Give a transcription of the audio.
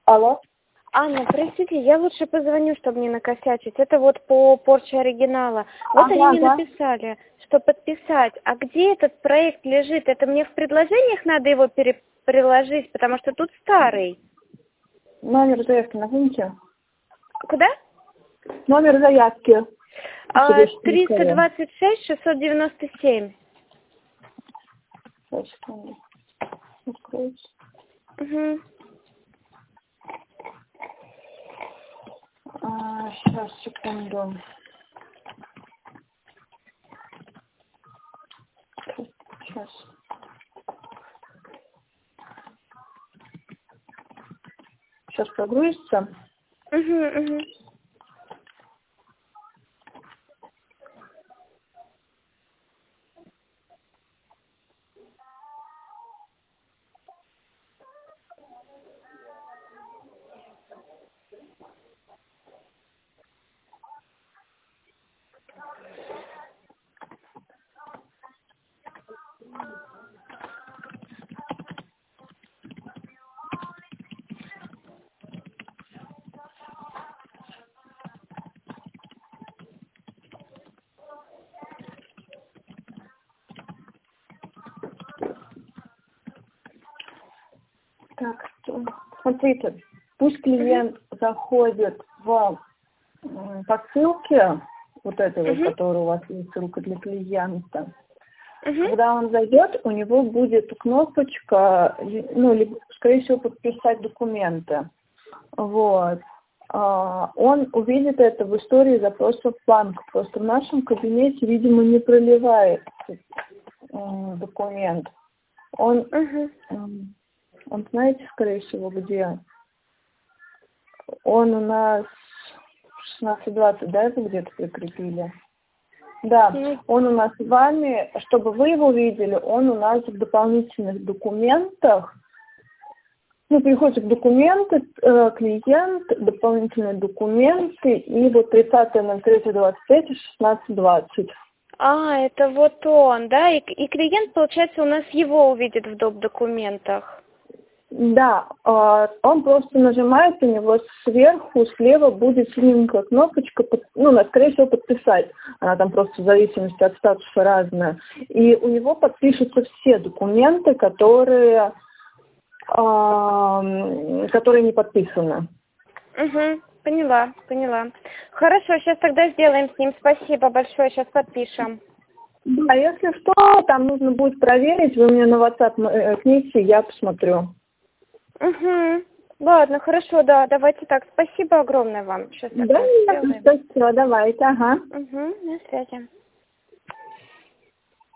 Алло. Анна, простите, я лучше позвоню, чтобы не накосячить. Это вот по порче оригинала. Вот они мне написали, что подписать. А где этот проект лежит? Это мне в предложениях надо его приложить, потому что тут старый. Номер заявки назовите. Куда? Номер заявки. 326-697. Сейчас, секунду. Откроется. Угу. Сейчас, секунду. Сейчас. Сейчас прогрузится. Угу. Так, смотрите, пусть клиент заходит по ссылке, вот этой вот, которая у вас есть, ссылка для клиента. Когда он зайдет, у него будет кнопочка, ну, либо, скорее всего, подписать документы. Вот. Он увидит это в истории запросов в банк. Просто в нашем кабинете, видимо, не проливает документ. Он, знаете, скорее всего, где? Он у нас 16-20, да, это где-то прикрепили? Да, он у нас с вами, чтобы вы его видели, он у нас в дополнительных документах. Ну, приходит документы, клиент, дополнительные документы, и вот 30.03.25 и 16.20. Это вот он, да? И клиент, получается, у нас его увидит в доп. Документах. Да, он просто нажимает, у него сверху, слева будет синенькая кнопочка, скорее всего, подписать. Она там просто в зависимости от статуса разная. И у него подпишутся все документы, которые не подписаны. Поняла. Хорошо, сейчас тогда сделаем с ним. Спасибо большое, сейчас подпишем. Да, если что, там нужно будет проверить, вы мне на WhatsApp кните, я посмотрю. Ладно, хорошо, да, давайте так. Спасибо огромное вам. Сейчас да, спасибо, давайте, ага. На связи.